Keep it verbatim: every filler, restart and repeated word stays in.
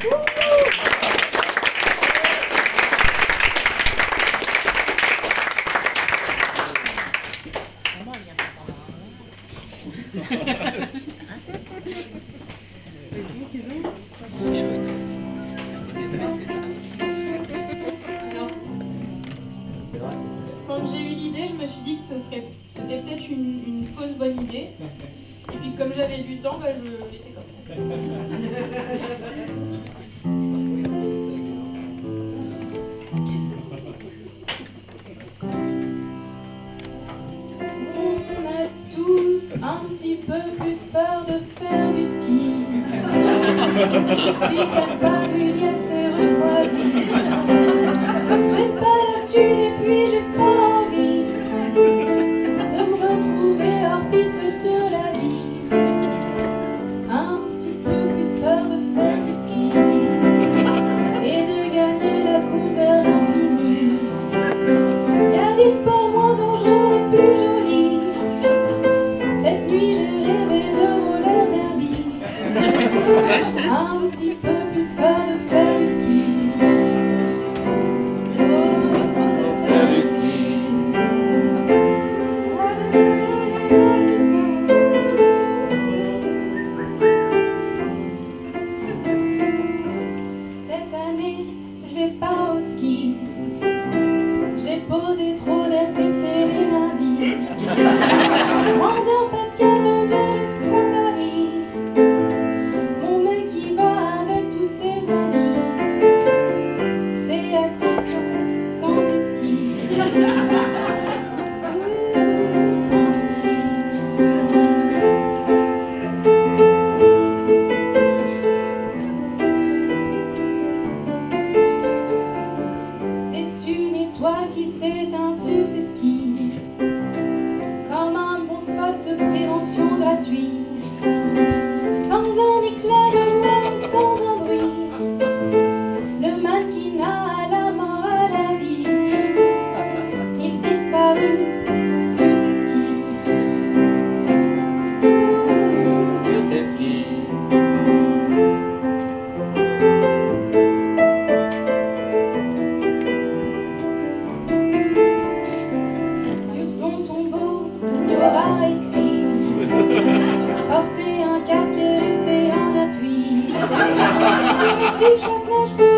Quand j'ai eu l'idée, je me suis dit que ce serait, c'était peut-être une, une fausse bonne idée. Et puis comme j'avais du temps, bah, je l'ai fait comme ça. On a tous un petit peu plus peur de faire du ski. Et puis Caspar Ulliel s'est refroidi. J'ai pas la thune et puis j'ai pas envie de me retrouver hors piste de la vie. Un petit peu plus peur de faire du ski et de gagner la course vers l'infini. Y a des sports moins dangereux et plus jolis. Cette nuit j'ai rêvé de roller derby. Un petit peu plus peur de faire du ski. Cette année, je vais pas au ski. J'ai posé trop d'R T T les lundis. Moins d'un paquet de Just à Paris. Mon mec il va avec tous ses amis. Fais attention quand tu skis. Quand tu C'est une étoile qui s'éteint sur ses skis, comme un bon spot de prévention gratuit, sans un éclat de voix et sans un bruit. Le mannequinat à la mort à la vie, il disparut sur ses skis. Sur ses skis. Sur son tombeau, il y aura écrit portez un casque et restez en appui. Avec du chasse-neige.